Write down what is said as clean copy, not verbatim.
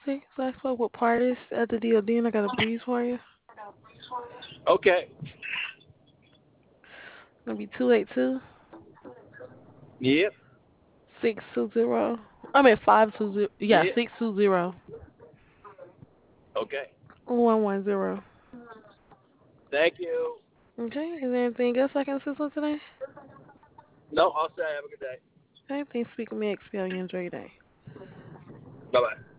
I spoke with parties at the deal. Then I got a breeze for you. Okay. Gonna be 282 Yep. 620. I mean 520. Yeah, Yep. 620 Okay. 110. Thank you. Okay. Is there anything else I can assist with today? No, I'll say have a good day. Okay. Thanks for speaking to me. Expel you. Enjoy your day. Bye bye.